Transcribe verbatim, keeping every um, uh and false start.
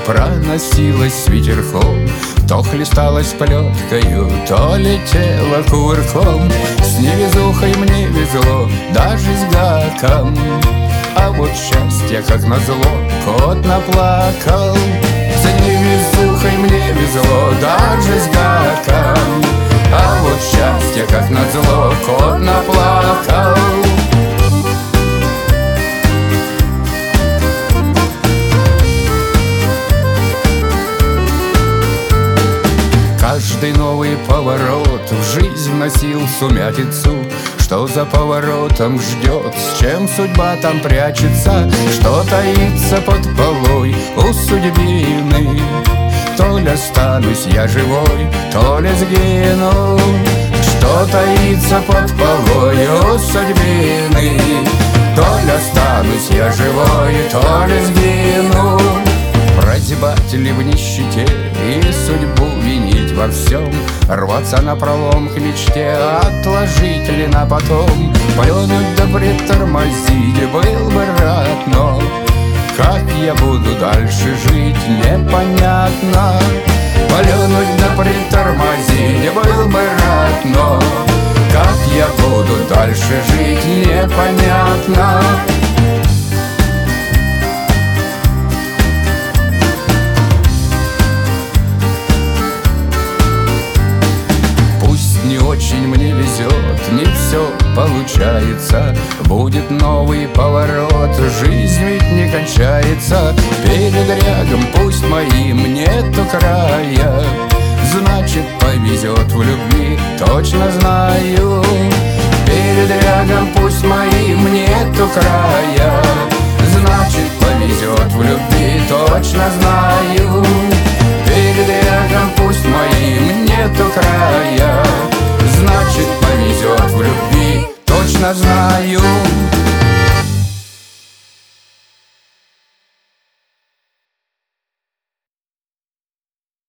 проносилась с ветерком, то хлесталась плеткою, то летела кувырком. С невезухой мне везло, даже с гаком. А вот счастье, как назло, кот наплакал. За невезухой мне везло, даже с гаком. А вот счастье, как назло, кот наплакал. Каждый новый поворот в жизнь вносил сумятицу. Что за поворотом ждет, с чем судьба там прячется, что таится под полой у судьбины. То ли останусь я живой, то ли сгину. Что таится под полой у судьбины. То ли останусь я живой, то ли сгину. Прозябать ли в нищете и судьбу винить во всем, рваться напролом к мечте, отложить ли на потом, плюнуть да притормозить, был бы рад, но как я буду дальше жить, непонятно. Плюнуть да притормозить, был бы рад, но как я буду дальше жить, непонятно. Не очень мне везет, не все получается. Будет новый поворот, жизнь ведь не кончается. Передрягам пусть моим нету края, значит повезет в любви, точно знаю. Передрягам пусть моим нету края, значит повезет в любви, точно знаю. Передрягам пусть моим нету края, значит повезет в любви, точно знаю.